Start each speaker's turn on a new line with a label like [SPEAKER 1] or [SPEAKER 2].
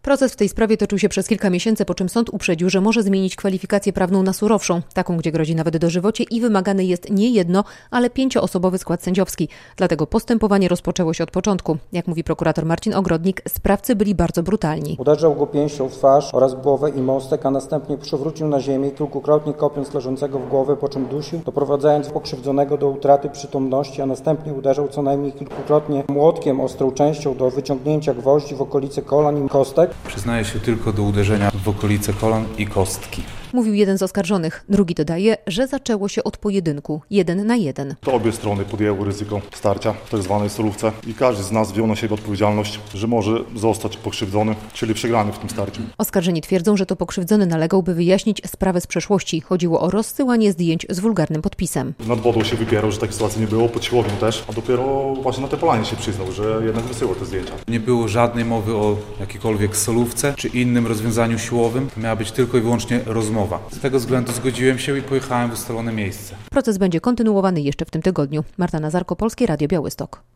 [SPEAKER 1] Proces w tej sprawie toczył się przez kilka miesięcy, po czym sąd uprzedził, że może zmienić kwalifikację prawną na surowszą, taką, gdzie grozi nawet dożywocie i wymagany jest nie jedno, ale 5-osobowy skład sędziowski. Dlatego postępowanie rozpoczęło się od początku. Jak mówi prokurator Marcin Ogrodnik, sprawcy byli bardzo brutalni.
[SPEAKER 2] Uderzał go pięścią w twarz oraz głowę i mostek, a następnie przewrócił na ziemię, kilkukrotnie kopiąc leżącego w głowę, po czym dusił, doprowadzając pokrzywdzonego do utraty przytomności, a następnie uderzał co najmniej kilkukrotnie młotkiem, ostrą częścią do wyciągnięcia gwoździ w okolice kolan i kostek.
[SPEAKER 3] Przyznaje się tylko do uderzenia w okolice kolan i kostki.
[SPEAKER 1] Mówił jeden z oskarżonych. Drugi dodaje, że zaczęło się od pojedynku 1 na 1.
[SPEAKER 4] To obie strony podjęły ryzyko starcia w tzw. solówce i każdy z nas wziął na siebie odpowiedzialność, że może zostać pokrzywdzony, czyli przegrany w tym starciu.
[SPEAKER 1] Oskarżeni twierdzą, że to pokrzywdzony nalegał, by wyjaśnić sprawę z przeszłości. Chodziło o rozsyłanie zdjęć z wulgarnym podpisem.
[SPEAKER 4] Nad wodą się wypierał, że takiej sytuacji nie było, pod siłownią też, a dopiero właśnie na te polanie się przyznał, że jednak wysyłał te zdjęcia.
[SPEAKER 3] Nie było żadnej mowy o jakiejkolwiek solówce czy innym rozwiązaniu siłowym. To miała być tylko i wyłącznie rozmowa. Z tego względu zgodziłem się i pojechałem w ustalone miejsce.
[SPEAKER 1] Proces będzie kontynuowany jeszcze w tym tygodniu. Marta Nazarko, Polskie Radio Białystok.